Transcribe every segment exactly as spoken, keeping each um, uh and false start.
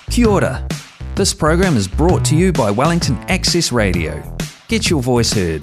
Kia ora. This program is brought to you by Wellington Access Radio. Get your voice heard.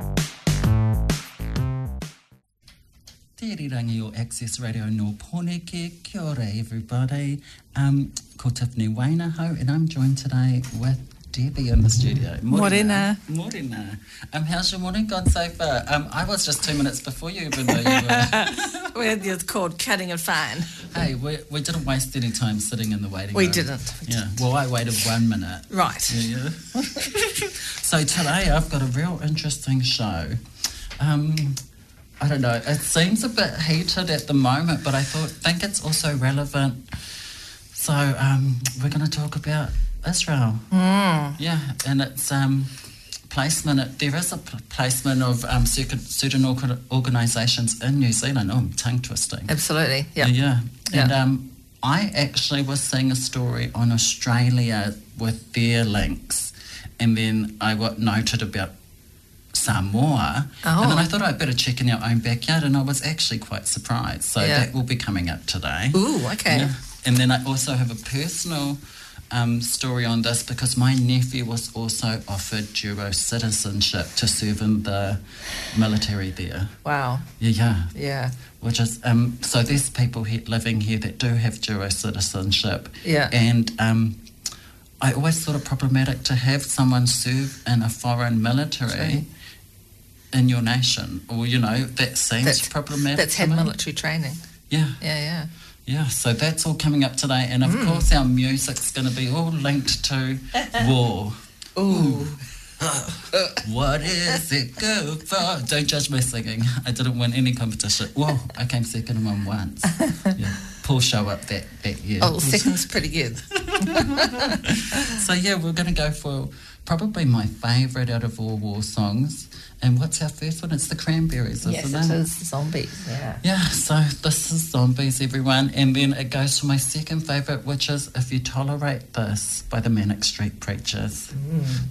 Te rirangi o Access Radio no Poneke. Kia ora, everybody. Um, ko Tiffany Wainaho, and I'm joined today with Debbie in the studio. Morena. Morena. Um, how's your morning gone so far? Um, I was just two minutes before you, even though you were... We're called cutting it fine. Hey, we, we didn't waste any time sitting in the waiting We room. didn't. We Yeah, well, I waited one minute. Right. Yeah, yeah. So today I've got a real interesting show. Um, I don't know, it seems a bit heated at the moment, but I thought think it's also relevant. So um, we're going to talk about Israel. Mm. Yeah, and it's um, placement. There is a placement of um, certain organisations in New Zealand. Oh, I'm tongue twisting. Absolutely, yeah. Yeah, Yeah. and um, I actually was seeing a story on Australia with their links, and then I got noted about Samoa, Oh. and then I thought I'd better check in our own backyard, and I was actually quite surprised. So Yeah. that will be coming up today. Ooh, okay. Yeah. And then I also have a personal um, story on this because my nephew was also offered dual citizenship to serve in the military there. Wow. Yeah, yeah. Yeah. Which is, um, so there's people here, living here that do have dual citizenship. Yeah. And um, I always thought it problematic to have someone serve in a foreign military Right. in your nation. Or, you know, that seems That's, problematic. that's to had me. military training. Yeah. Yeah, yeah. Yeah, so that's all coming up today. And of Mm. course, our music's going to be all linked to war. Ooh. What is it good for? Don't judge my singing. I didn't win any competition. Whoa, I came second in one once. Yeah, Paul show up that, that year. Oh, second's pretty good. So yeah, we're going to go for probably my favourite out of all war songs. And what's our first one? It's the Cranberries, isn't Yes, it? it is. Zombies, yeah. Yeah, so this is Zombies, everyone. And then it goes to my second favourite, which is If You Tolerate This by the Manic Street Preachers. Mm.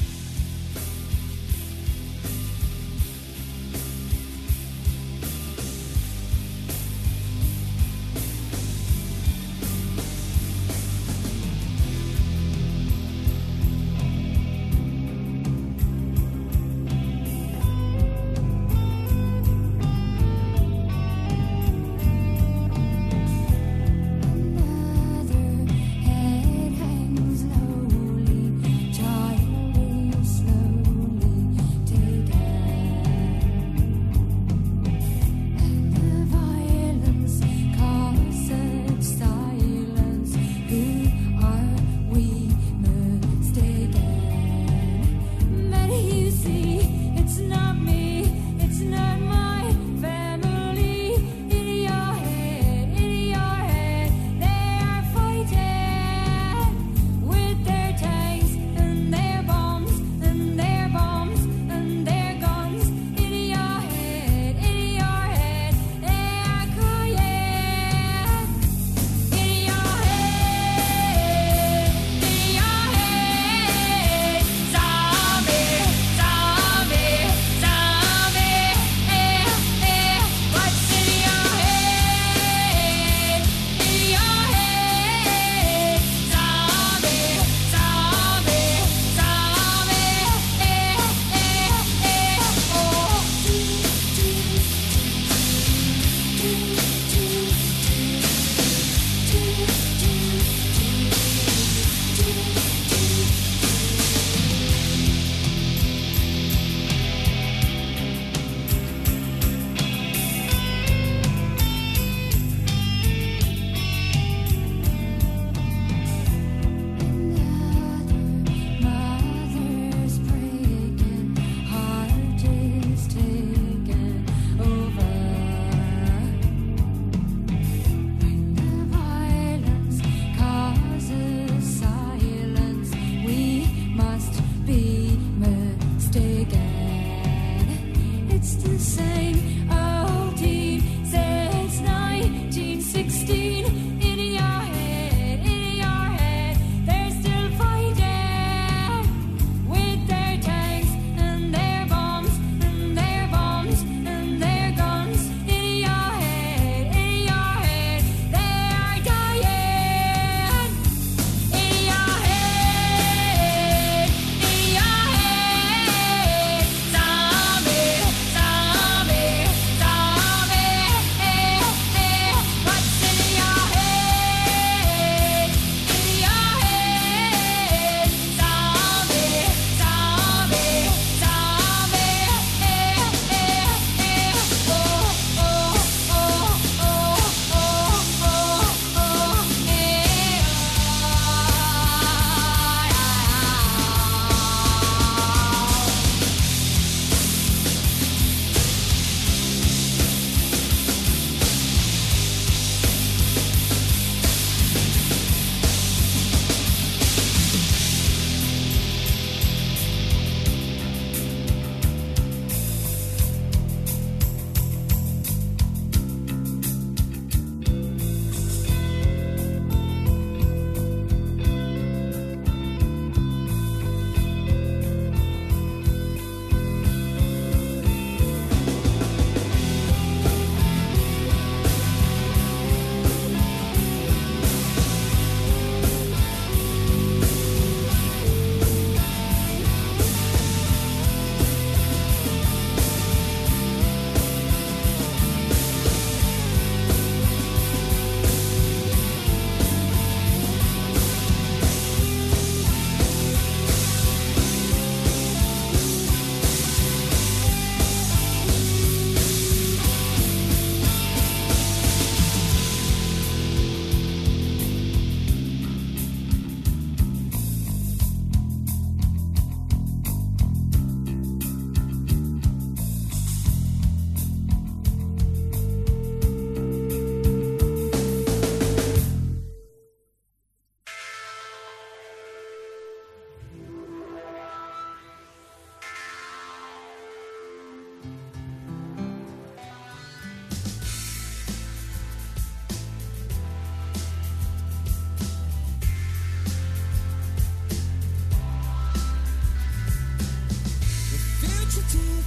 If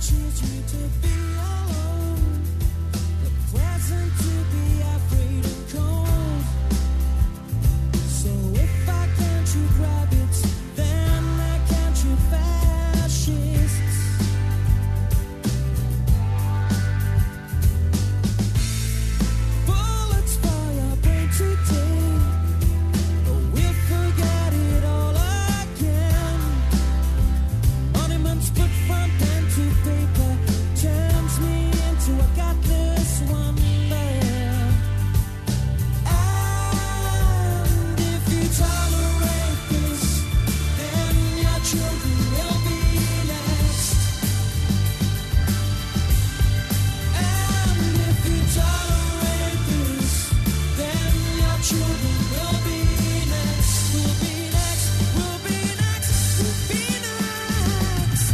choose you to be alone. The present to be afraid and cold. So if I can't shoot rabbits, then I can't shoot fascists. Bullets for your brain today, but we'll forget it all again. Monuments put from pen to paper turns me into a godless wonder. And if you tolerate this, then your children will be next. And if you tolerate this, then your children will be next. We'll be next, we'll be next, we'll be next.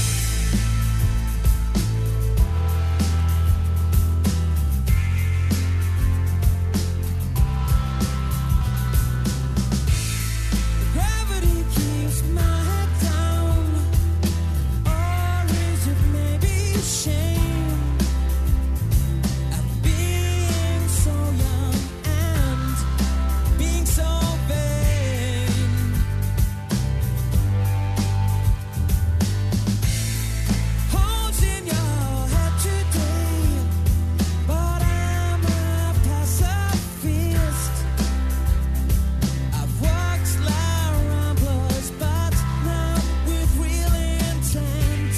Gravity keeps my head down, or is it maybe shame at being so young and being so vain? Holes in your head today, but I'm a pacifist. I've walked like ramblers, but now with real intent.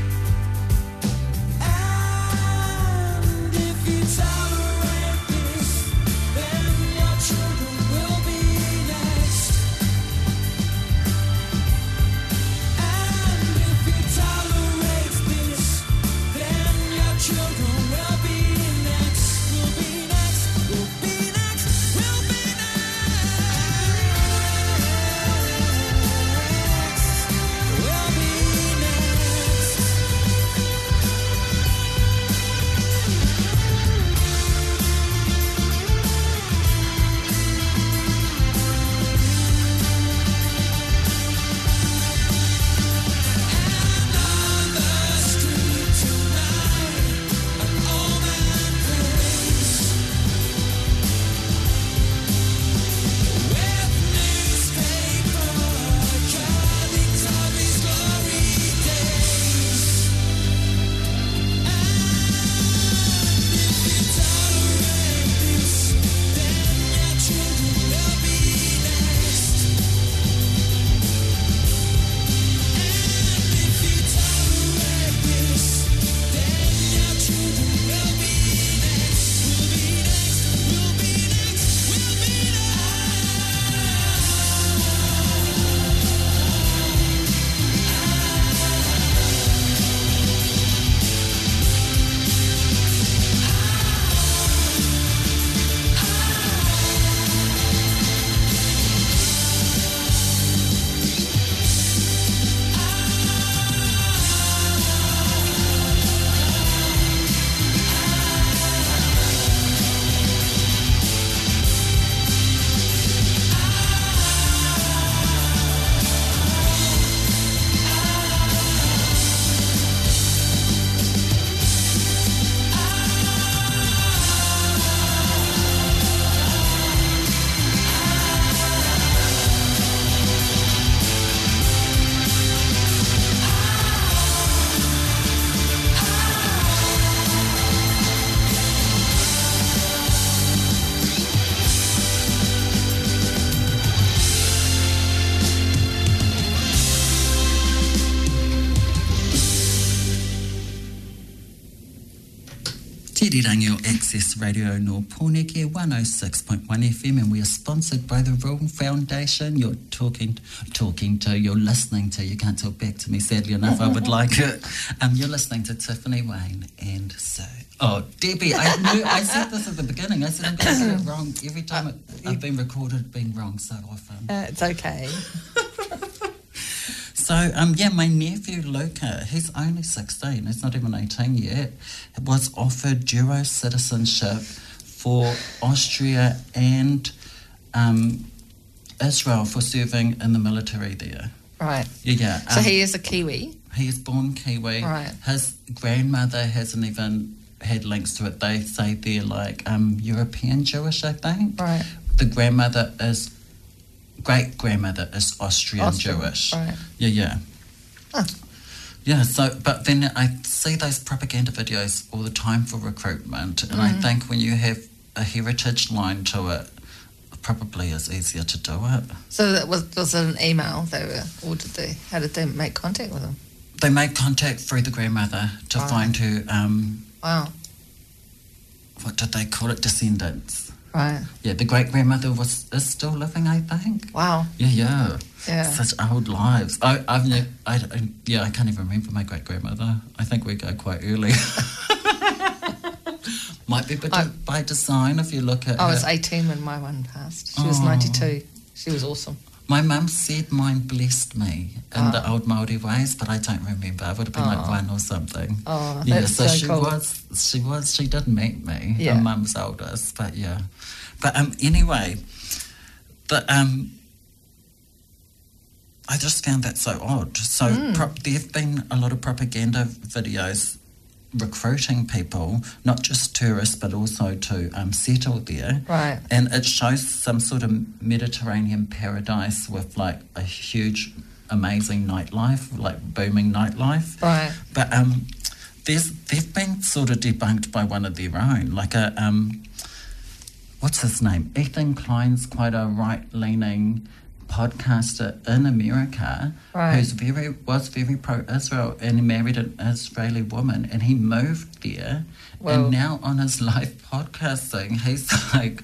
And if you tolerate this, then your children will be next. And if you tolerate this, then your children will be next. Will be next, will be next, will be next. Will be Tirirangi o Access Radio no Pōneke one oh six point one F M, and we are sponsored by the Royal Foundation. You're talking talking to, you're listening to, you can't talk back to me sadly enough, I would like it. Um, you're listening to Tiffany Wayne, and so, oh Debbie, I knew, I said this at the beginning, I said I'm going to get it wrong every time it, I've been recorded being wrong so often. Uh, it's okay. So, um, yeah, my nephew Luca, he's only sixteen, he's not even eighteen yet, was offered dual citizenship for Austria and um, Israel for serving in the military there. Right. Yeah, yeah. So um, he is a Kiwi? He's born Kiwi. Right. His grandmother hasn't even had links to it. They say they're like um, European Jewish, I think. Right. The grandmother is, great grandmother is Austrian, Austrian, Jewish. right. Yeah, yeah. Oh. Yeah, so, but then I see those propaganda videos all the time for recruitment, and I think when you have a heritage line to it, it probably is easier to do it. So that was was it an email they were, or did they? How did they make contact with them? They made contact through the grandmother to Wow. find her, um, Wow. what did they call it, descendants. Right. Yeah, the great-grandmother was is still living, I think. Wow. Yeah, yeah. Yeah. Such old lives. I, I've ne- I, I, yeah, I can't even remember my great-grandmother. I think we go quite early. Might be by, I- by design if you look at I her. was eighteen when my one passed. She was Oh. ninety-two. She was awesome. My mum said mine blessed me in the Oh. old Māori ways, but I don't remember. I would have been like Oh. one or something. Oh, yeah, that's so, so she cool. was, she was, she did meet me. Yeah. Her mum's oldest, but yeah. But um, anyway, the um, I just found that so odd. So Hmm. pro- there have been a lot of propaganda videos recruiting people, not just tourists, but also to um, settle there. Right. And it shows some sort of Mediterranean paradise with like a huge, amazing nightlife, like booming nightlife. Right. But um, there's they've been sort of debunked by one of their own, like a um, what's his name? Ethan Klein's quite a right-leaning podcaster in America, Right. who's very was very pro-Israel and he married an Israeli woman, and he moved there, Whoa. and now on his live podcasting, he's like,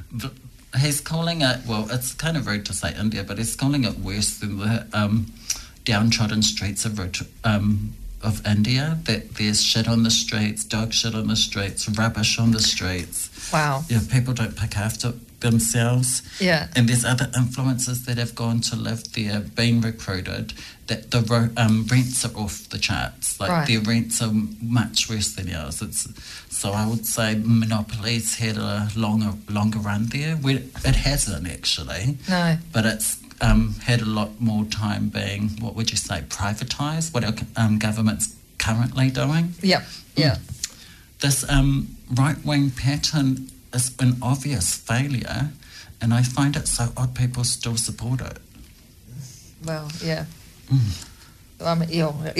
he's calling it. Well, it's kind of rude to say India, but he's calling it worse than the um, downtrodden streets of Rot- um, of India. That there's shit on the streets, dog shit on the streets, rubbish on the streets. Wow. Yeah, people don't pick after themselves. Yeah. And there's other influencers that have gone to live there, been recruited, that the ro- um, rents are off the charts. Like Right. their rents are much worse than ours. It's, so I would say Monopoly's had a longer longer run there. Where it hasn't actually, No. but it's um, had a lot more time being, what would you say, privatised, what our um, government's currently doing. Yep. Yeah. This um, right-wing pattern is an obvious failure, and I find it so odd people still support it. Well, yeah. Mm. I mean, yeah.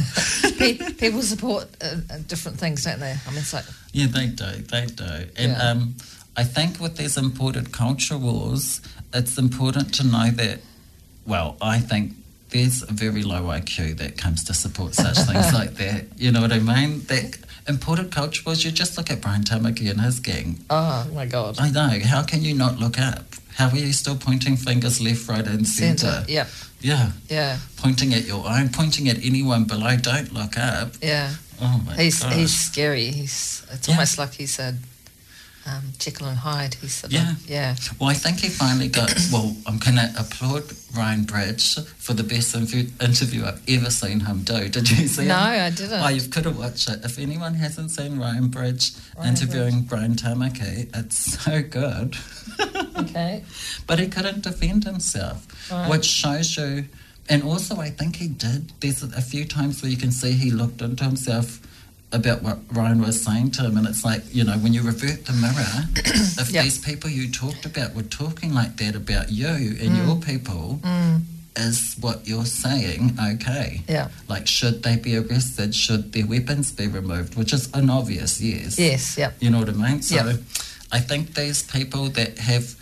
Pe- people support uh, uh, different things, don't they? I mean, it's like, Yeah, they do, they do. And Yeah. um, I think with these imported culture wars, it's important to know that, well, I think there's a very low I Q that comes to support such things like that. You know what I mean? That imported culture wars, you just look at Brian Tamaki and his gang. oh my God. I know, how can you not look up? How are you still pointing fingers left, right and centre? Centre. Yep. Yeah, Yeah. pointing at your own, pointing at anyone below, don't look up. Yeah. Oh my He's gosh. he's scary. He's it's Yeah. almost like he's a um, Jekyll and Hyde. He's sort Yeah. of, yeah. Well, I think he finally got, well, I'm going to applaud Ryan Bridge for the best inv- interview I've ever seen him do. Did you see No, him? I didn't. Oh, you've got to watch it. If anyone hasn't seen Ryan Bridge Ryan interviewing Brian Tamaki, it's so good. Okay. But he couldn't defend himself, Right. which shows you. And also, I think he did. There's a few times where you can see he looked into himself about what Ryan was saying to him, and it's like, you know, when you revert the mirror, if Yep. these people you talked about were talking like that about you and your people, Mm. is what you're saying okay? Yeah. Like, should they be arrested? Should their weapons be removed? Which is an obvious yes. Yes. Yep. You know what I mean? So Yep. I think these people that have,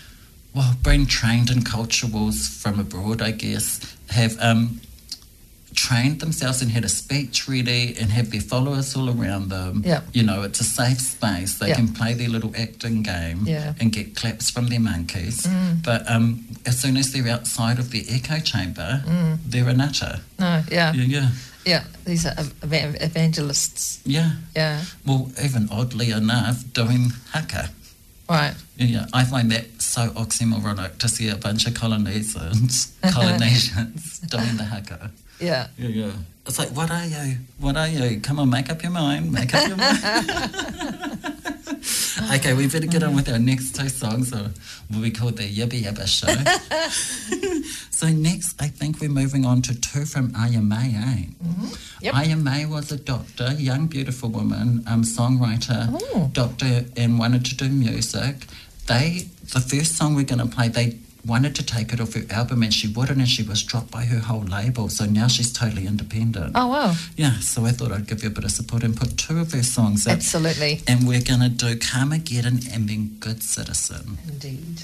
well, been trained in culture wars from abroad, I guess, have um, trained themselves and had a speech ready and have their followers all around them. Yep. You know, it's a safe space. They Yep. can play their little acting game Yeah. and get claps from their monkeys. Mm. But um, as soon as they're outside of their echo chamber, Mm. they're a nutter. No. Yeah. Yeah, yeah. Yeah. These are ev- ev- evangelists. Yeah. Yeah. Well, even oddly enough, doing haka. Right. Yeah, I find that so oxymoronic to see a bunch of Polynesians, Polynesians doing the haka. Yeah. Yeah, yeah. It's like, what are you? What are you? Come on, make up your mind. Make up your mind. Okay, we better get on with our next two songs, or what we call the Yibba Yabba show. So next, I think we're moving on to two from Aya May, eh? Mm-hmm. Yep. Aya May was a doctor, young, beautiful woman, um, songwriter, Oh. doctor, and wanted to do music. They, the first song we're going to play, they wanted to take it off her album and she wouldn't, and she was dropped by her whole label. So now she's totally independent. Oh, wow. Yeah, so I thought I'd give you a bit of support and put two of her songs up. Absolutely. And we're going to do Carmageddon and Being Good Citizen. Indeed.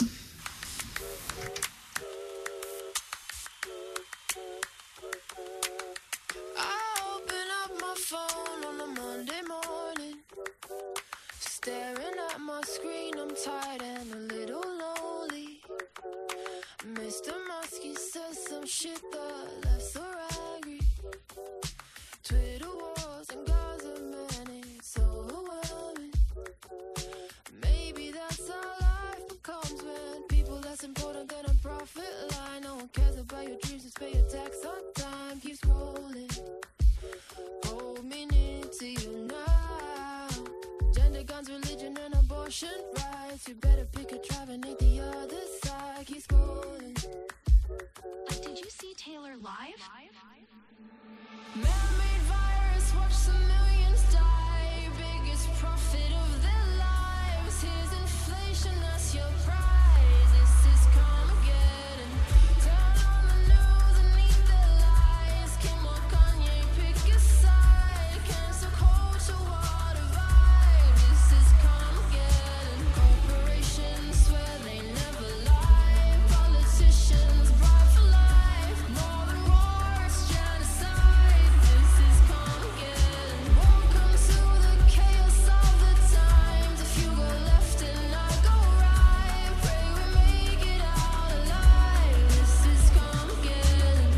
I open up my phone on a Monday morning, staring at my screen. I'm tired and a little lonely. Mister Muskie says some shit that left so angry. Twitter wars and Gaza, man, it's overwhelming. Maybe that's how life becomes when people less important than a profit line. No one cares about your dreams, just pay your tax on time. Keep scrolling, hold me near to you now. Gender, guns, religion, and abortion rights. You better pick a tribe and ain't the other side. Keep scrolling. Did you see Taylor live? Man-made virus, watch some millions die. Biggest profit of their lives. Here's inflation, that's your prize. This is Carmageddon. Turn on the news and eat their lies. Kim or Kanye, pick a side. Cancel culture, what a vibe. This is Carmageddon. Corporations swear they never lie. Politicians bribe for life. More than war, it's genocide. This is Carmageddon. Welcome to the chaos of the times. If you go left and I go right, pray we make it out alive. This is Carmageddon.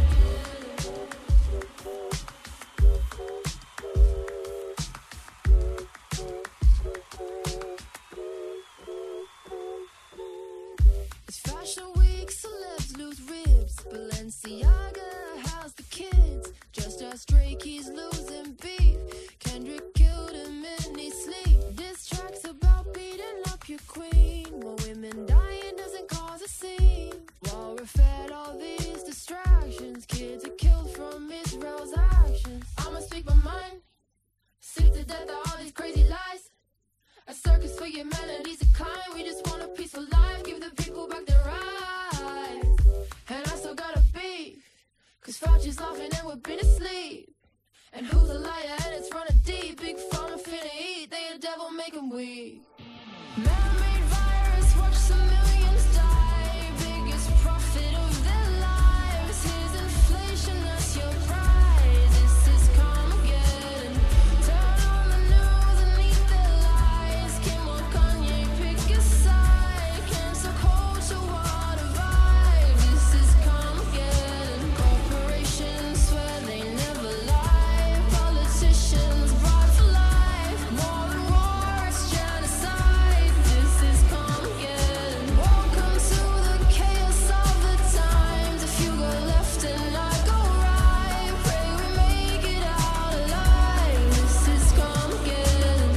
It's fashion week, celebs lose ribs. Balenciaga has the kids. Just as Stray Keys losing beef. Kendrick killed him in his sleep. This track's about beating up your queen. More women dying doesn't cause a scene. While we're fed all these distractions, kids are killed from Israel's actions. I'ma speak my mind. Sick to death of all these crazy lies. A circus for humanity's decline. We just want a peaceful life. Give the people back their rights. And I still gotta beef. Cause Fauci's laughing and we've been asleep. And who's a liar and it's running deep. Big pharma finna eat. They a devil make 'em weak. Man-made virus, watch some millions die. Biggest profit of their lives. Here's inflation, that's your prize. This is Carmageddon. Turn on the news and eat their lies. Kim or Kanye, pick a side. Cancel culture, what a vibe. This is Carmageddon. Corporations swear they never lie. Politicians bribe for life. More than war, it's genocide. This is Carmageddon. Welcome to the chaos of the times. If you go left and I go right, pray we make it out alive. This is Carmageddon.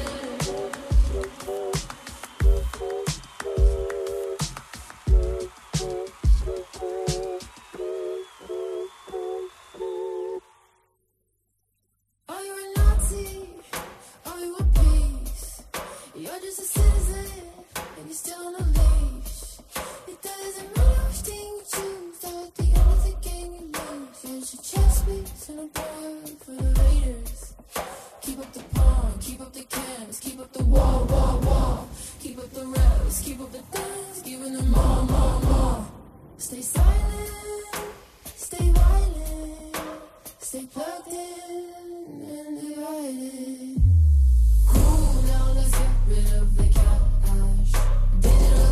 Are you a Nazi? Are you a beast? You're just a citizen and you're still on a leash. It doesn't matter which thing you choose. At the end of the game you lose. Here's your chess piece and a board for the Raiders. Keep up the pawn, keep up the cams, keep up the wall, wall, wall. Keep up the revs, keep up the dance, giving them more, more, more. Stay silent, stay violent, stay plugged in and divided. Cool, now let's get rid of the cash. Digital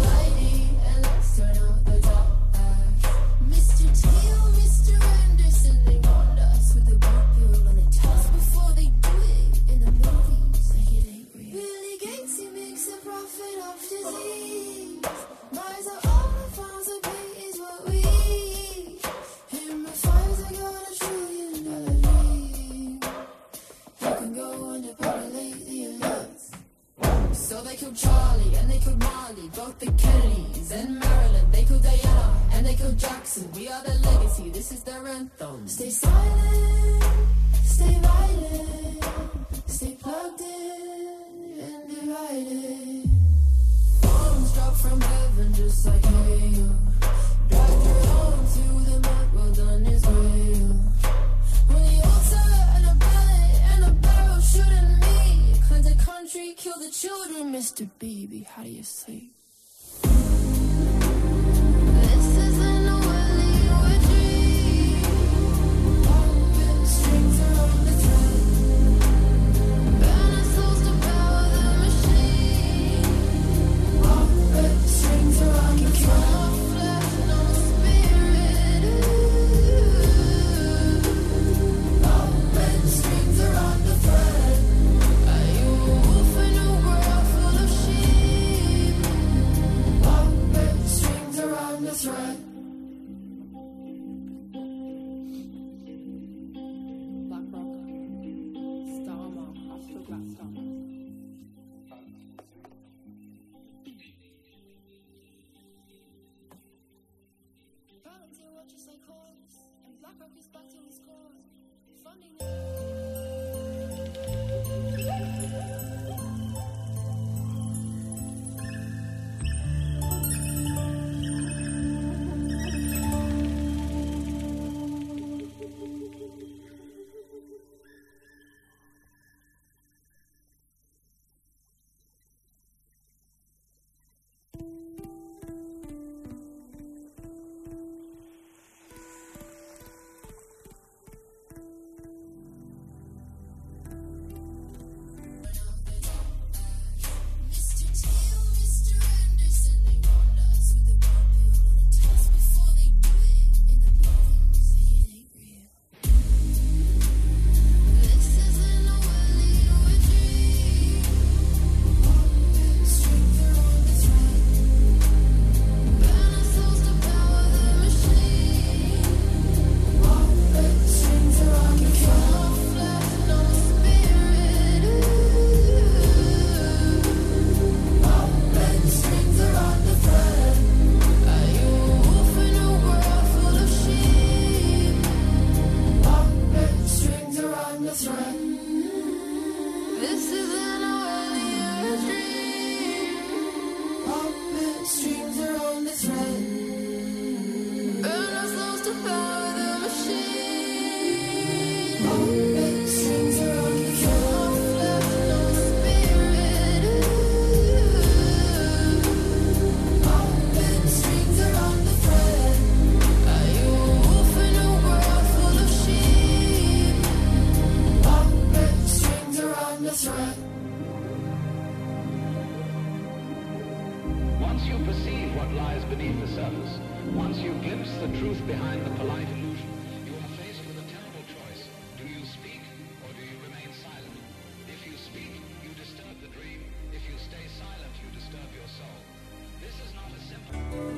anthem. Stay silent, stay violent, stay plugged in and divided. Bombs drop from heaven just like hail. Drive your home to the mud, well done Israel. When the altar and a ballot and a barrel shooting me, cleanse the country, kill the children, Mister Baby, how do you say? This isn't a willy or a dream. Strings around the thread. Burn our souls to power the machine. Strings around the thread. Flesh and on spirit. Strings around the thread. Are you a wolf in a world full of sheep? Strings around the thread. Black Rock, Starmer, After Glasgow. Volunteer watches like hawks, and Black Rock is back to his cause. Funding. Mister Tail, Mister Anderson, they want us with a barbell and a test before they do it. In the buildings, they it ain't real. This isn't a willy or a dream. Strings are on the thread. Burn our souls to power the machine. Strings are on the thread. Flesh and on spirit. Strings are on the thread. Are you a wolf in a world full of sheep? Strings are on the thread. This isn't a willy or a dream. Strings are on the thread. Burn our souls to power the machine. Strings are on the thread. Flesh and on spirit. Strings are on the thread. Are you a wolf in a world full of sheep? Strings are on the thread. Once you perceive what lies beneath the surface, once you glimpse the truth behind the polite illusion, you are faced with a terrible choice. Do you speak or do you remain silent? If you speak, you disturb the dream. If you stay silent, you disturb your soul. This is not a simple...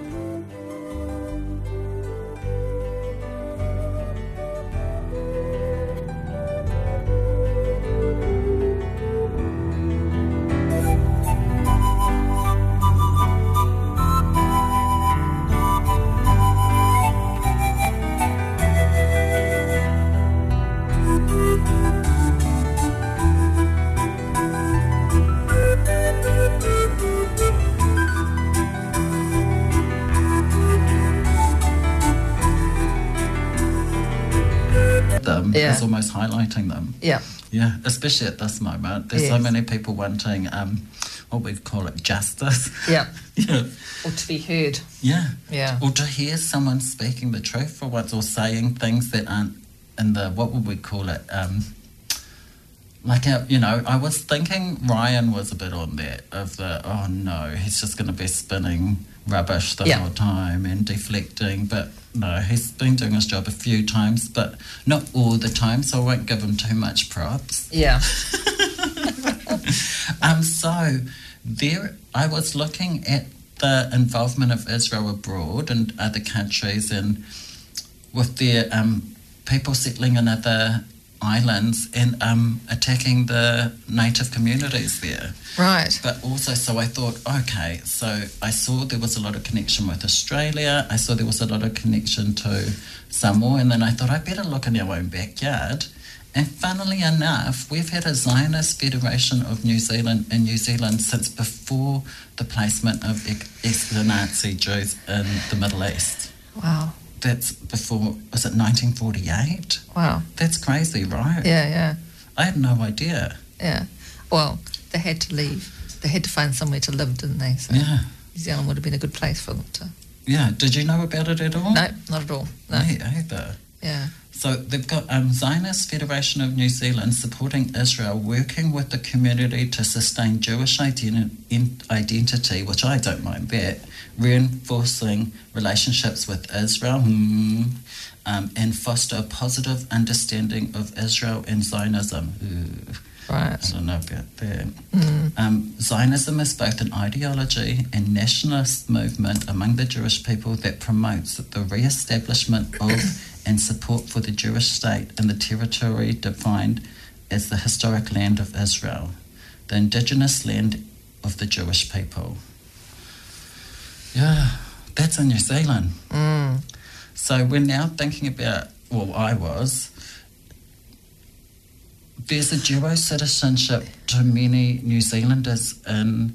them Yeah. is almost highlighting them. Yeah. Yeah, especially at this moment. There's so Yes. many people wanting, um, what we call it, justice. Yeah. yeah. Or to be heard. Yeah. Yeah. Or to hear someone speaking the truth for once, or saying things that aren't in the, what would we call it, um, like, a, you know, I was thinking Ryan was a bit on that, of the, oh no, he's just going to be spinning rubbish the Yeah. whole time and deflecting, but no, he's been doing his job a few times, but not all the time, so I won't give him too much props. Yeah. Um, so there, I was looking at the involvement of Israel abroad and other countries, and with their um, people settling in other islands and um, attacking the native communities there. Right. But also, so I thought, okay, so I saw there was a lot of connection with Australia. I saw there was a lot of connection to Samoa, and then I thought I better look in our own backyard. And funnily enough, we've had a Zionist Federation of New Zealand in New Zealand since before the placement of ex- the Nazi Jews in the Middle East. Wow. That's before, was it nineteen forty-eight? Wow. That's crazy, right? Yeah, yeah, I had no idea. yeah. Well, they had to leave. They had to find somewhere to live, didn't they? So Yeah. New Zealand would have been a good place for them to. Yeah. Did you know about it at all? No, not at all. No. Me either. Yeah. So they've got um, Zionist Federation of New Zealand supporting Israel, working with the community to sustain Jewish identi- in- identity, which I don't mind that, reinforcing relationships with Israel, hmm, um, and foster a positive understanding of Israel and Zionism. Ooh, Right. I don't know about that. Mm. Um, Zionism is both an ideology and nationalist movement among the Jewish people that promotes the re-establishment of and support for the Jewish state in the territory defined as the historic land of Israel, the indigenous land of the Jewish people. Yeah, that's in New Zealand. Mm. So we're now thinking about, well, I was, there's a dual citizenship to many New Zealanders in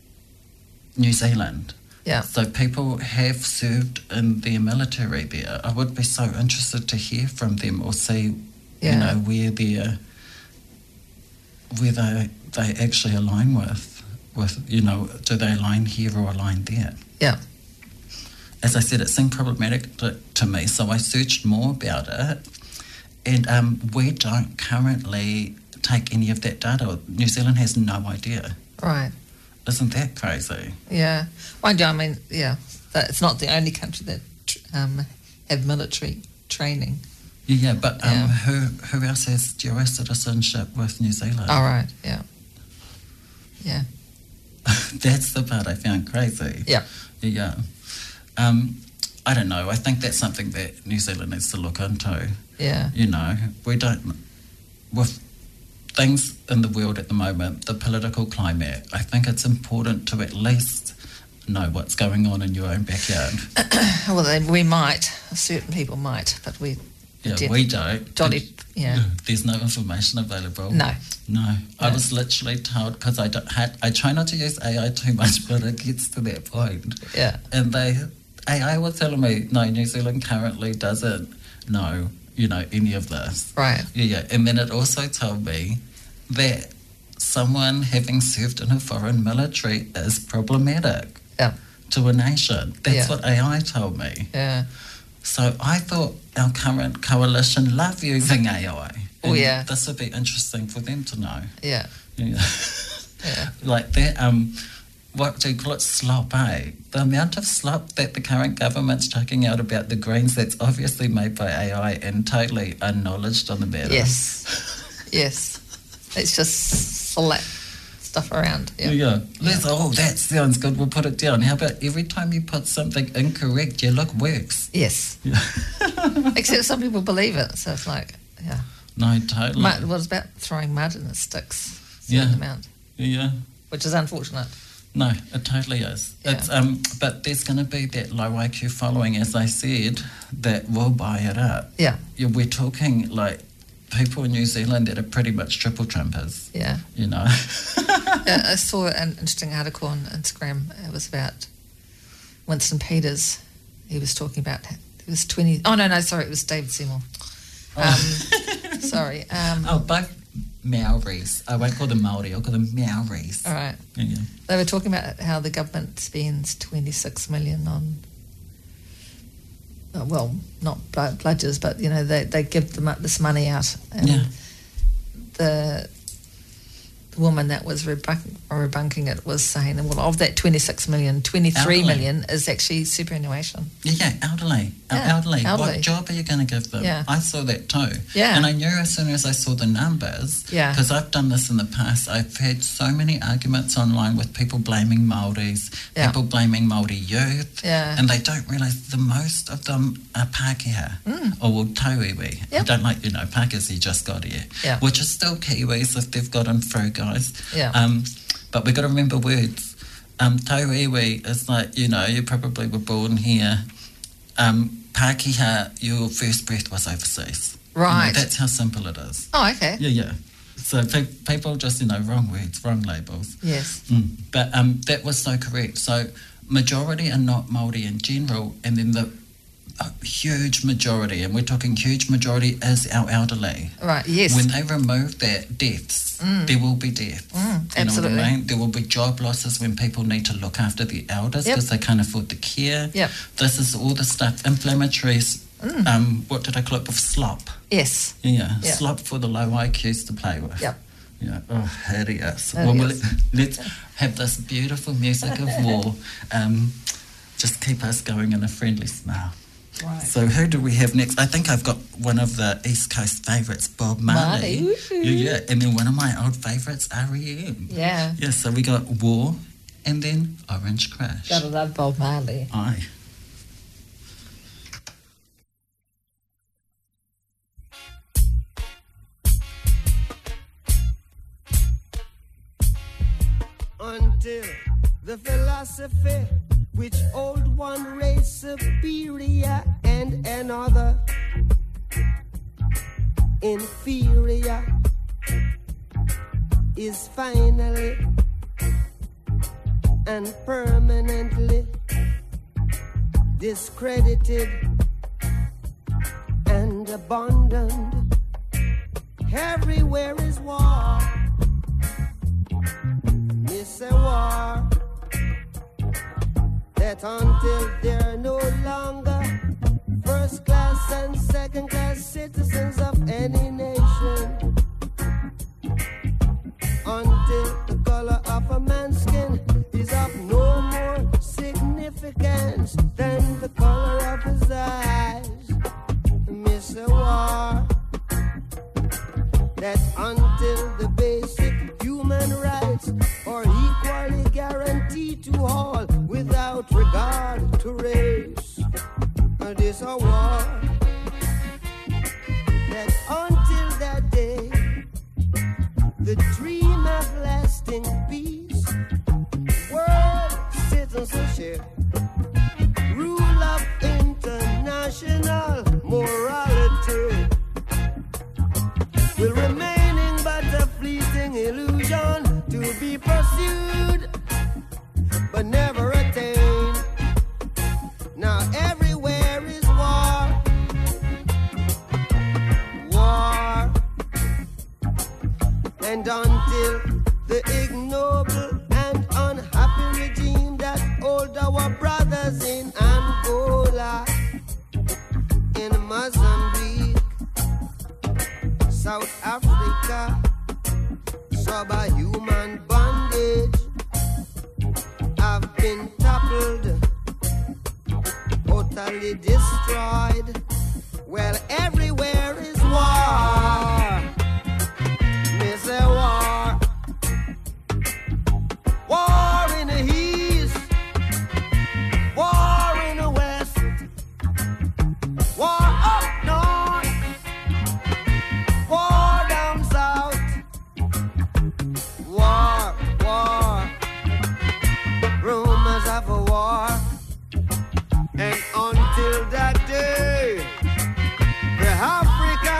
New Zealand. Yeah. So people have served in their military there. I would be so interested to hear from them or see, Yeah. you know, where they where they they actually align with, with you know, do they align here or align there? Yeah. As I said, it seemed problematic to, to me, so I searched more about it. And um, we don't currently take any of that data. New Zealand has no idea. Right. Isn't that crazy? Yeah. Mind you, I mean, yeah, that it's not the only country that tr- um, have military training. Yeah, but um, Yeah. who who else has dual citizenship with New Zealand? All right. Yeah. Yeah. That's the part I found crazy. Yeah. Yeah. Um, I don't know. I think that's something that New Zealand needs to look into. Yeah. You know, we don't, with things in the world at the moment, the political climate, I think it's important to at least know what's going on in your own backyard. Well, then we might. Certain people might, but we. Yeah, did- we don't. Dolly. Yeah. There's no information available. No. No. I No. was literally told, because I, don't- had- I try not to use A I too much, but it gets to that point. Yeah. And they, A I was telling me, no, New Zealand currently doesn't know, you know, any of this. Right. Yeah, yeah. And then it also told me that someone having served in a foreign military is problematic Yeah. to a nation. That's Yeah. what A I told me. Yeah. So I thought our current coalition love using A I. Oh, And yeah. This would be interesting for them to know. Yeah. Yeah. Yeah. Like that, um, what do you call it, slop, eh? The amount of slop that the current government's chucking out about the Greens, that's obviously made by A I and totally unknowledged on the matter. Yes. Yes. It's just slap stuff around. Yeah. Yeah. Let's, oh, that sounds good, we'll put it down. How about every time you put something incorrect, your look works? Yes. Except some people believe it, so it's like, yeah. No, totally. Mud, well, it's about throwing mud and it sticks. a Yeah. certain amount, Yeah. which is unfortunate. No, it totally is. Yeah. It's um, but there's going to be that low I Q following, as I said, that will buy it up. Yeah. Yeah, we're talking like people in New Zealand that are pretty much triple Trumpers. Yeah. You know. Yeah, I saw an interesting article on Instagram. It was about Winston Peters. He was talking about, he was twenty, oh no, no, sorry, it was David Seymour. Um, sorry. Um, Oh, both Maoris. I won't call them Maori. I'll call them Maoris. All right. Yeah. They were talking about how the government spends twenty-six million on, uh, well, not bl- bludgers, but, you know, they, they give them this money out. And Yeah. the woman that was rebunk- rebunking it was saying, well, of that twenty-six million, twenty-three Elderly. million is actually superannuation. Yeah, yeah, elderly. El- Yeah, elderly. elderly. What job are you going to give them? Yeah. I saw that too. Yeah. And I knew as soon as I saw the numbers, Yeah. because I've done this in the past, I've had so many arguments online with people blaming Māoris, Yeah. people blaming Māori youth, Yeah. and they don't realise the most of them are Pākehā, or well, tauiwi. I Yep. don't like, you know, Pākehā just got here, Yeah. which is still Kiwis if they've got them through, guys. Yeah. Um, but we've got to remember words. Um, tauiwi is like, you know, you probably were born here. Um, Pākehā, your first breath was overseas. You know, Right. that's how simple it is. Oh, okay. Yeah, yeah. So pe- people just, you know, wrong words, wrong labels. Yes. Mm. But um, that was so correct. So majority are not Māori in general, and then the uh, huge majority, and we're talking huge majority, is our elderly. Right, yes. When they remove that, deaths, Mm. there will be deaths. Mm, you know absolutely. what I mean? There will be job losses when people need to look after the elders Yep. because they can't afford the care. Yep. This is all the stuff, inflammatories. Mm. Um, what did I call it with slop? Yes. Yeah, Yeah. slop for the low I Qs to play with. Yep. Yeah, oh, hideous. Hideous. Well, well, let's have this beautiful music of war. Um, just keep us going in a friendly smile. Right. So who do we have next? I think I've got one of the East Coast favourites, Bob Marley. Marley, Yeah, yeah, and then one of my old favourites, R E M. Yeah. Yeah, so we got War and then Orange Crush. Gotta love Bob Marley. Aye. Until the philosophy which old one race superior and another inferior is finally and permanently discredited and abandoned. Everywhere is war. It's a war that until they're no longer first class and second class citizens of any nation, until the color of a man's skin is of no more significance than the color of his eyes. Miss a war that until the basic human rights are equally guaranteed to all without regard to race. And it's a war that until that day, the dream of lasting peace, world citizenship, rule of international morality will remaining but a fleeting illusion to be pursued but never attained. Now everywhere is war, war, and until the ignoble and unhappy regime that hold our brothers in Angola, in Mozambique, South Africa, subhuman bondage, have been toppled, totally destroyed. Well, everywhere is war. Miss a war. War in the east, war in the west, war up north, war down south, war, war, rumors of a war, and until that day, the African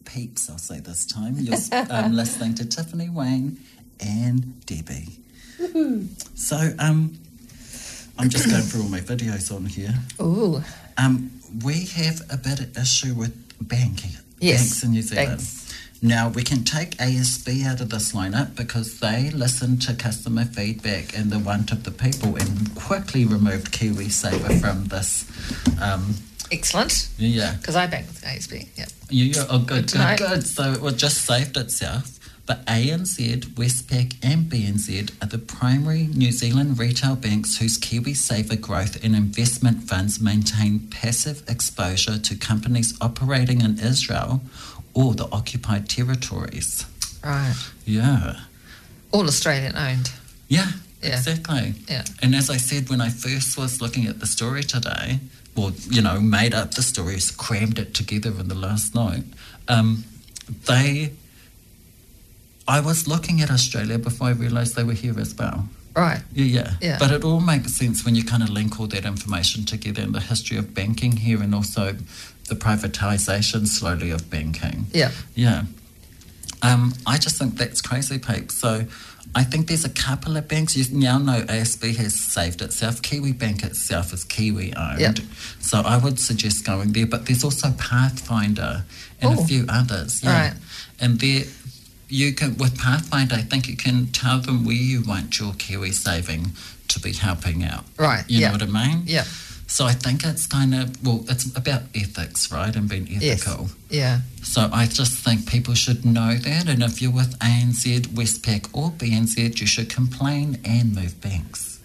peeps, I'll say this time. You're um, listening to Tiffany Wayne and Debbie. So, um, I'm just going through all my videos on here. Ooh. Um, we have a bit of issue with banking. Yes. Banks in New Zealand. Banks. Now, we can take A S B out of this lineup because they listened to customer feedback and the want of the people and quickly removed KiwiSaver from this. Um, Excellent. yeah. Because I bank with A S B. Yep. Yeah, yeah. Oh, good, Good to know. good, good. So it just saved itself. But A N Z, Westpac and B N Z are the primary New Zealand retail banks whose KiwiSaver growth and investment funds maintain passive exposure to companies operating in Israel or the occupied territories. Right. Yeah. All Australian owned. Yeah, Yeah. exactly. Yeah. And as I said, when I first was looking at the story today, or, you know, made up the stories, crammed it together in the last night, um, they... I was looking at Australia before I realised they were here as well. Right. Yeah, yeah, Yeah. But it all makes sense when you kind of link all that information together and the history of banking here and also the privatisation slowly of banking. Yeah. Yeah. Um, I just think that's crazy, Pete. So I think there's a couple of banks. You now know A S B has saved itself. Kiwi Bank itself is Kiwi owned. Yep. So I would suggest going there. But there's also Pathfinder and Ooh. a few others. Yeah. Right. And there, you can, with Pathfinder, I think you can tell them where you want your Kiwi saving to be helping out. Right. You yeah. know what I mean? Yeah. So I think it's kind of, well, it's about ethics, right? And being Yes. ethical. Yeah. So I just think people should know that. And if you're with A N Z, Westpac or B N Z, you should complain and move banks.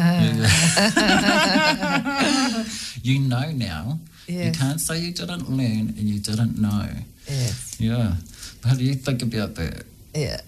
You know now. You Yes. can't say you didn't learn and you didn't know. Yes. Yeah. How do you think about that? Yeah.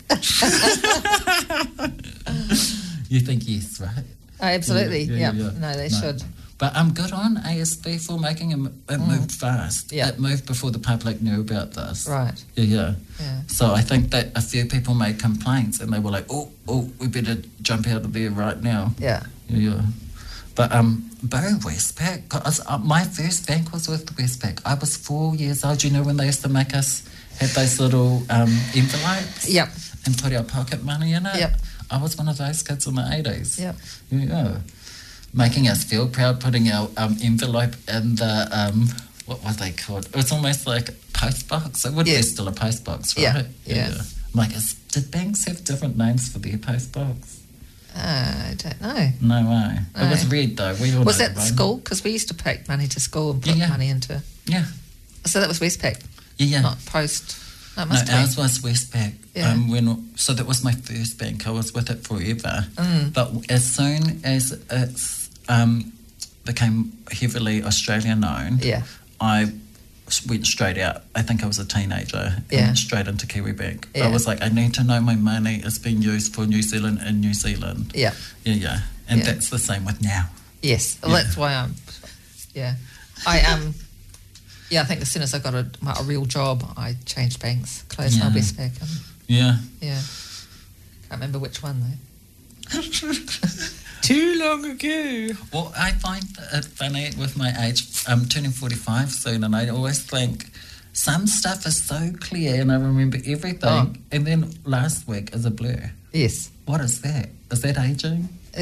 You think yes, right? Oh, absolutely. Yeah, Yeah. yeah, yeah. No, they No. should. But I'm good on A S B for making it, it moved fast. Yeah. It moved before the public knew about this. Right. Yeah, yeah. Yeah. So I think that a few people made complaints and they were like, oh, oh, we better jump out of there right now. Yeah. Yeah, yeah. But um, Barry Westpac, 'cause, uh, my first bank was with Westpac. I was four years old. You know when they used to make us have those little um, envelopes? Yep. And put our pocket money in it? Yep. I was one of those kids in the eighties. Yep. Yeah. Making us feel proud, putting our um, envelope in the, um, what was they called? It was almost like a post box. It would be Yes. still a post box, Yeah, right? yeah. I'm like, is, did banks have different names for their post box? Uh, I don't know. No way. It No. was red though. We all Was know that the the way. school? Because we used to take money to school and put Yeah, yeah. money into. Yeah. So that was Westpac, Yeah, yeah. not Post. No, it No, must have ours was Westpac. Yeah. Um, when, so that was my first bank. I was with it forever. Mm. But as soon as it um, became heavily Australian owned, Yeah. I went straight out. I think I was a teenager. And Yeah. went straight into Kiwi Bank. I Yeah. was like, I need to know my money is being used for New Zealand in New Zealand. Yeah. Yeah, yeah. And Yeah. that's the same with now. Yes. Well, Yeah. that's why I'm. Yeah. I um. Yeah, I think as soon as I got a, my, a real job, I changed banks, closed my Yeah. Westpac. And, Yeah. yeah. Can't remember which one though. Too long ago. Well, I find it funny with my age. I'm turning forty-five soon, and I always think some stuff is so clear, and I remember everything. Oh. And then last week is a blur. Yes. What is that? Is that aging? Uh,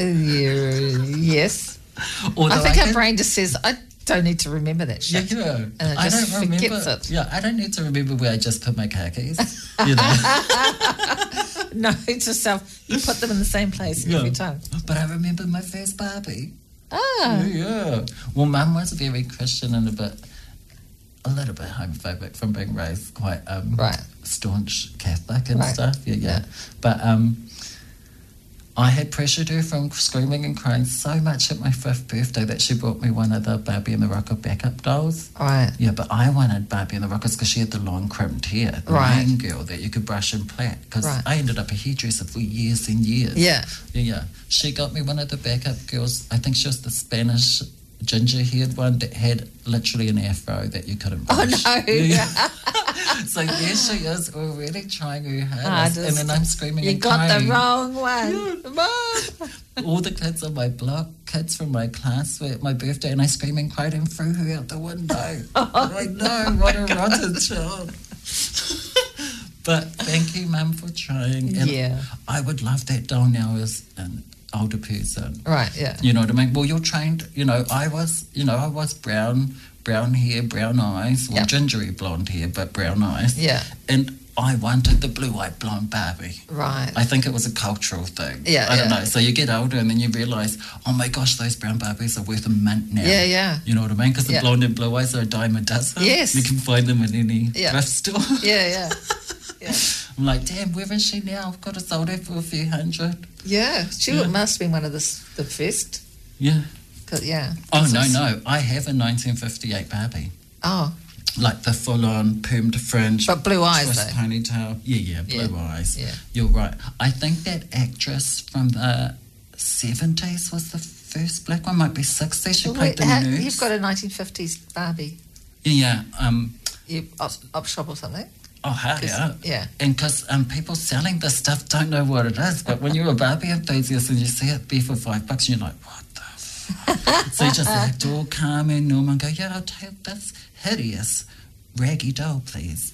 yes. Or I do think get- our brain just says, I don't need to remember that Yeah, shit. yeah. And it I just don't remember. forgets it. Yeah, I don't need to remember where I just put my car keys. You know. No, it's yourself. You put them in the same place every time. But I remember my first Barbie. Ah. Yeah, yeah. Well, Mum was very Christian and a bit, a little bit homophobic from being raised quite um, Right. staunch Catholic and Right. stuff. Yeah, yeah. Yeah. But um, I had pressured her from screaming and crying so much at my fifth birthday that she bought me one of the Barbie and the Rocker backup dolls. Right. Yeah, but I wanted Barbie and the Rockers because she had the long crimped hair, the Right. main girl that you could brush and plait. Because Right. I ended up a hairdresser for years and years. Yeah. Yeah, yeah. She got me one of the backup girls. I think she was the Spanish ginger-haired one that had literally an afro that you couldn't Oh, brush. no. Yeah. So there she is, already trying her hardest, Hardest. and then I'm screaming You and got crying. the wrong one. Mom. All the kids on my block, kids from my class were at my birthday, and I screamed and cried and threw her out the window. Oh, I know, what a rotten child. But thank you, Mum, for trying. And Yeah. I would love that doll now as an older person. Right, yeah. You know what I mean? Well, you're trained, you know, I was, you know, I was brown, brown hair, brown eyes, well, Yep. gingery blonde hair, but brown eyes. Yeah. And I wanted the blue-eyed blonde Barbie. Right. I think it was a cultural thing. Yeah, I don't yeah. know. So you get older and then you realise, oh my gosh, those brown Barbies are worth a mint now. Yeah, yeah. You know what I mean? Because the Yeah. blonde and blue eyes are a dime a dozen. Yes. You can find them in any Yeah. thrift store. Yeah, yeah. Yeah. I'm like, damn, where is she now? I've got to sold her for a few hundred. Yeah. She Yeah. must have been one of the, s- the first. Yeah. 'Cause- yeah. Oh, 'Cause no, it's- no. I have a nineteen fifty-eight Barbie. Oh, Like the full-on permed fringe. But blue eyes, twist though. ponytail. Yeah, yeah, blue Yeah. eyes. Yeah. You're right. I think that actress from the seventies was the first black one. Might be sixties. She Well, played wait, the how- nurse. you've got a nineteen fifties Barbie. Yeah, yeah. Um, You op, op shop or something. oh, hell 'Cause- yeah. yeah. And because um, people selling this stuff don't know what it is. But when you're a Barbie enthusiast and you see it be for five bucks, you're like, what the fuck? So you just act all calm and normal and go, yeah, I'll take this hideous raggy doll, please.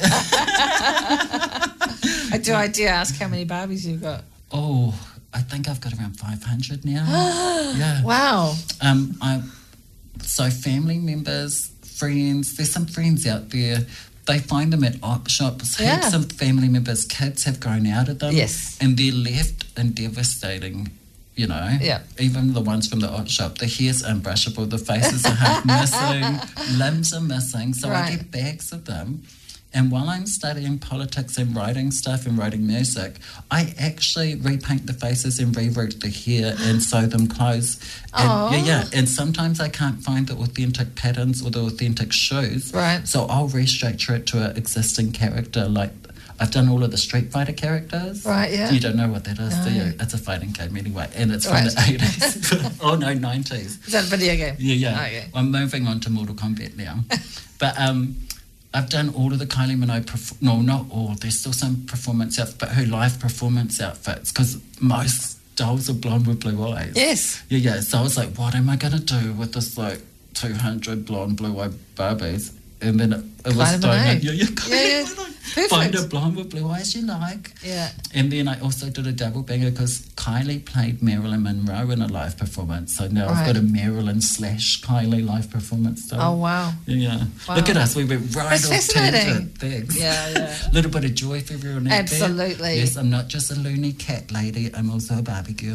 I do. I do ask how many Barbies you've got. Oh, I think I've got around five hundred now. Yeah. Wow. Um, I, so family members, friends, there's some friends out there, they find them at op shops. Yeah. Heaps of family members' kids have grown out of them. Yes. And they're left in devastating, you know. Yeah. Even the ones from the op shop, the hair's unbrushable, the faces are half missing, limbs are missing. So I Right. get bags of them. And while I'm studying politics and writing stuff and writing music, I actually repaint the faces and reroute the hair and sew them clothes. And, Aw. yeah, yeah. And sometimes I can't find the authentic patterns or the authentic shoes. Right. So I'll restructure it to an existing character. Like I've done all of the Street Fighter characters. Right, yeah. You don't know what that is, do No. you? It's a fighting game anyway. And it's from Right. the eighties. Oh, no, nineties. Is that a video game? Yeah, yeah. Okay. I'm moving on to Mortal Kombat now. But um, I've done all of the Kylie Minogue, perf- no, not all, there's still some performance outfits, but her live performance outfits, because most dolls are blonde with blue eyes. Yes. Yeah, yeah. So I was like, what am I going to do with this, like, two hundred blonde blue-eyed Barbies? And then it, it was Kylie thrown in. Minogue. Yeah, yeah, Kylie Yeah, yeah. Minogue. Perfect. Find a blonde with blue eyes you like. Yeah. And then I also did a double banger because Kylie played Marilyn Monroe in a live performance. So now I've got a Right. Marilyn slash Kylie live performance. So, Oh, wow. yeah, yeah. Wow. Look at us. We went right That's off fascinating. tangent. Thanks. Yeah, yeah. A little bit of joy for everyone out there. Absolutely. Yes, I'm not just a loony cat lady. I'm also a Barbie girl.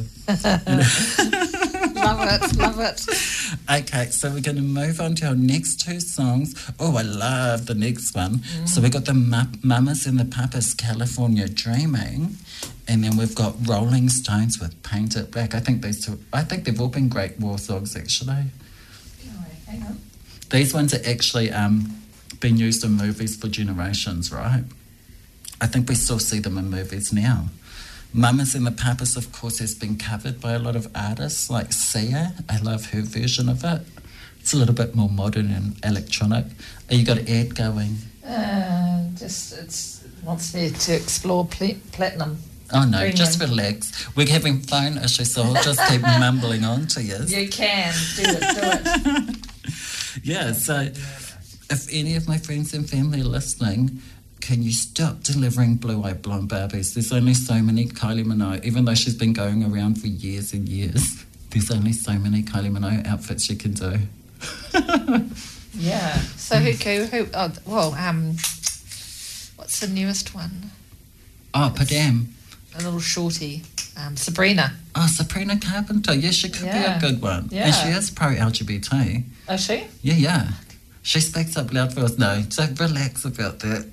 Love it. Love it. Okay, so we're going to move on to our next two songs. Oh, I love the next one. Mm. So we've got the Ma- Mamas and the Papas, California Dreaming. And then we've got Rolling Stones with Paint It Black. I think these two, I think they've all been great war songs, actually. Hang on. These ones are actually um, been used in movies for generations, right? I think we still see them in movies now. Mamas and the Papas, of course, has been covered by a lot of artists like Sia. I love her version of it. It's a little bit more modern and electronic. Oh, you got an ad going? Uh, just it's wants me to explore pl- platinum. Oh, no, Premium. just relax. We're having phone issues, so I'll just keep mumbling on to you. You can do it. Do it. Yeah, so if any of my friends and family are listening, can you stop delivering blue-eyed blonde Barbies? There's only so many Kylie Minogue, even though she's been going around for years and years, there's only so many Kylie Minogue outfits you can do. Yeah. So who? Who? who oh, well, um, what's the newest one? Oh, Padam. A little shorty. Um, Sabrina. Oh, Sabrina Carpenter. Yes, she could Yeah. be a good one. Yeah. And she is pro-L G B T. Oh, she? Yeah, yeah. She speaks up loud for us. No, don't relax about that.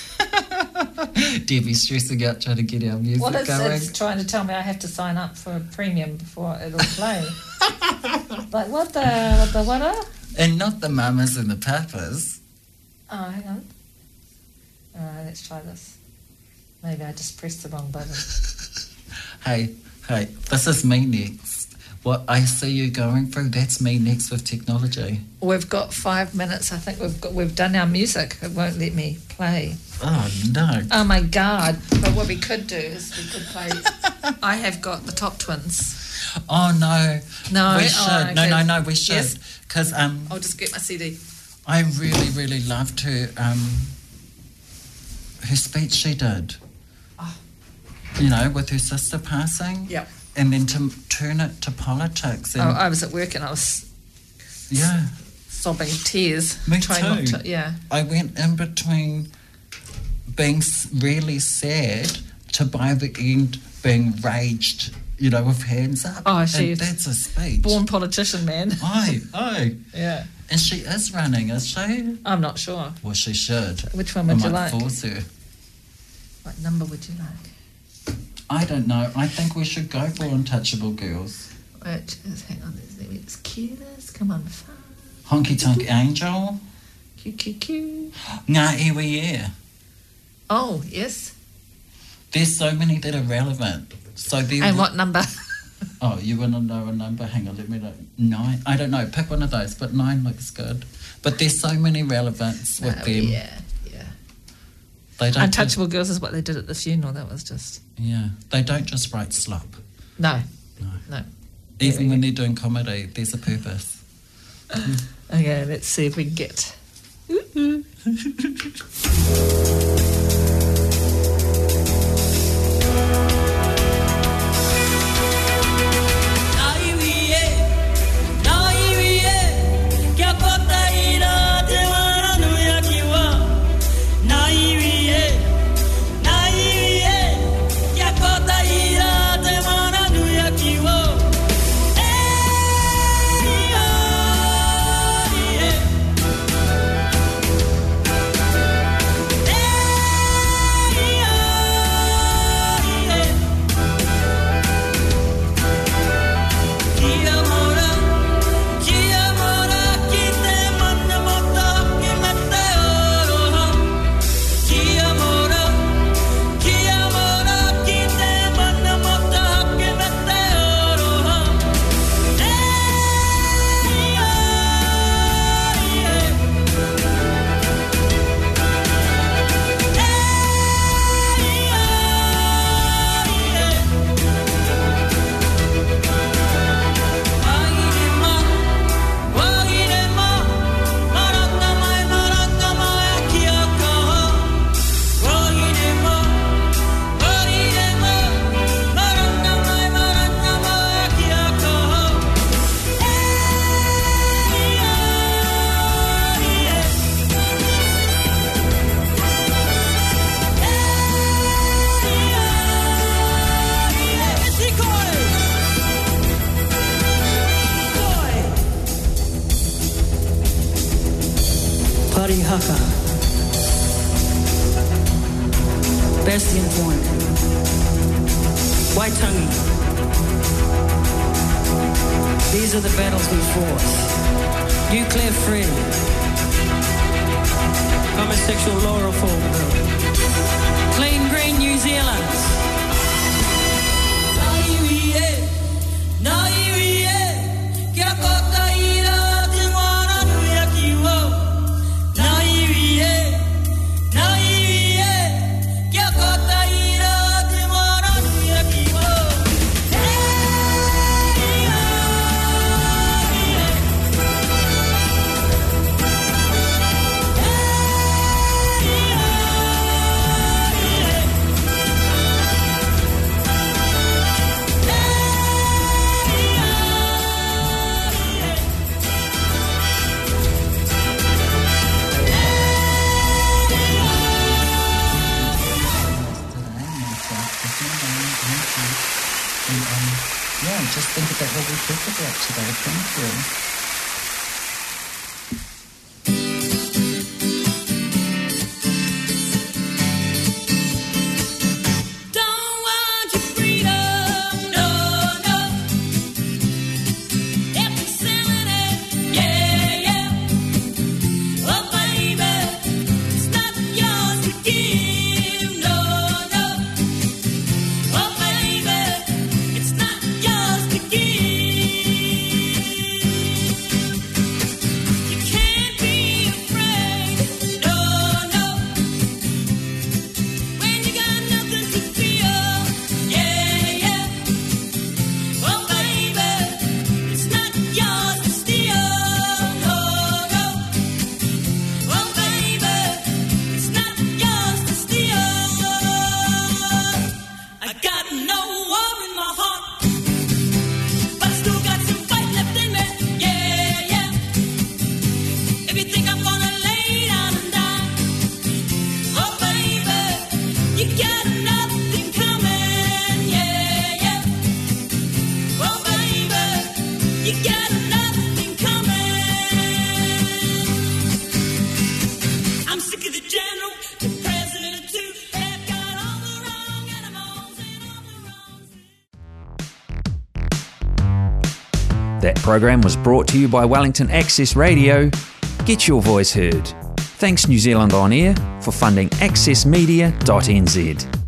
Debbie's stressing out trying to get our music Well, it's, going. it's trying to tell me I have to sign up for a premium before it'll play. Like, what the, what the, what are? And not the mamas and the papas. Oh, hang on. All right, let's try this. Maybe I just pressed the wrong button. Hey, hey, this is me next. What I see you going through, that's me next with technology. We've got five minutes. I think we've got, we've done our music. It won't let me play. Oh, no. Oh, my God. But what we could do is we could play... I have got the Top Twins. Oh, no. No? We Oh, should. No, okay. no, no, we should. Yes? Because um, I'll just get my C D. I really, really loved her, um, her speech she did. You know, with her sister passing. Yep. And then to turn it to politics. And Oh, I was at work and I was yeah. sobbing tears. Me trying too. Not to, yeah. I went in between being s- really sad to by the end being raged, you know, with hands up. Oh, And she's that's a speech. Born politician, man. Aye, aye. Yeah. And she is running, is she? I'm not sure. Well, she should. Which one I would you might like? force her. What number would you like? I don't know. I think we should go for Untouchable Girls. Which is, hang on, there's the it's cutest. Come on, fun. Honky Tonk Angel. Q, Q, Q. Ngā iwi yeah. Oh, yes. There's so many that are relevant. So there And what number? Oh, you want to know a number? Hang on, let me know. Nine? I don't know. Pick one of those, but nine looks good. But there's so many relevance with Oh, them. yeah, yeah. They don't Untouchable Girls is what they did at the funeral. That was just... Just, yeah. They don't just write slop. No. No. No. Even Yeah, when yeah. they're doing comedy, there's a purpose. Okay, let's see if we can get... Buddy Haka. Bestian Point. White Tongue. These are the battles we fought. Nuclear free. Homosexual law reform bill. Clean green New Zealand. Just think about what we talked about today. Thank you. That program was brought to you by Wellington Access Radio. Get your voice heard. Thanks New Zealand On Air for funding access media dot n z.